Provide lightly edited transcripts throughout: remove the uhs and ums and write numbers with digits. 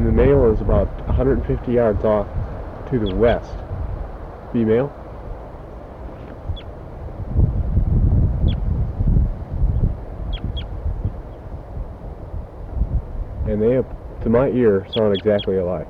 the male is about 150 yards off to the west. Female. And they, to my ear, sound exactly alike.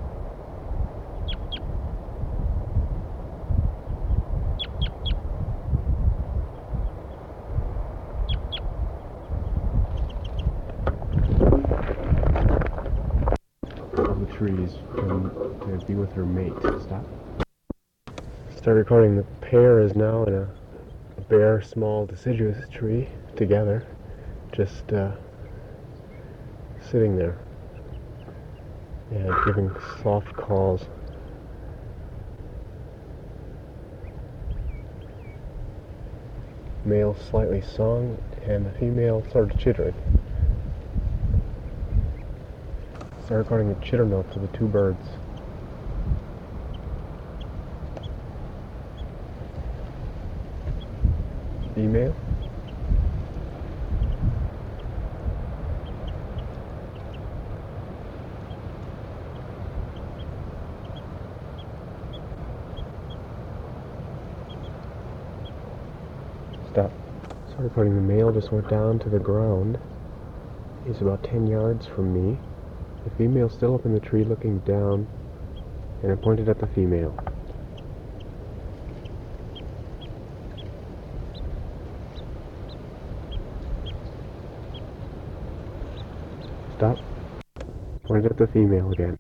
Of the trees to be with her mate. Stop. Start recording. The pair is now in a bare, small, deciduous tree together, just sitting there and giving soft calls. Male slightly sung and the female started chittering. Start recording the chitter notes of the two birds. Female. Stop. Start recording. The male just went down to the ground. He's about 10 yards from me. The female's still up in the tree looking down, and I pointed at the female. Stop. Pointed at the female again.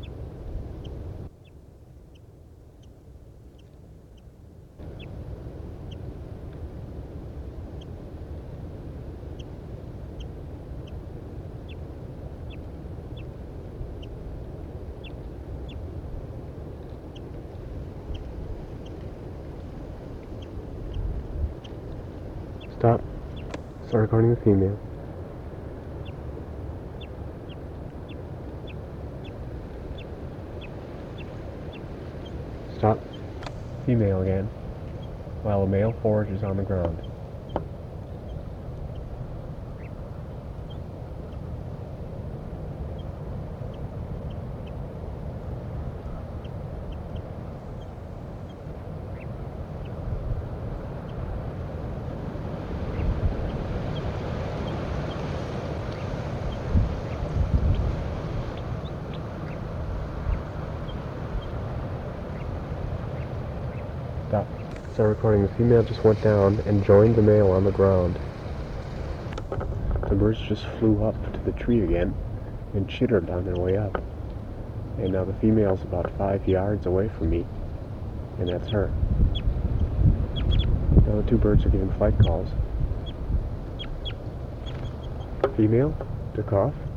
Stop. Start recording the female. Stop. Female again, while the male forages on the ground. Stop. Start recording. The female just went down and joined the male on the ground. The birds just flew up to the tree again and chittered on their way up. And now the female's about 5 yards away from me, and that's her. Now the two birds are giving flight calls. Female took off.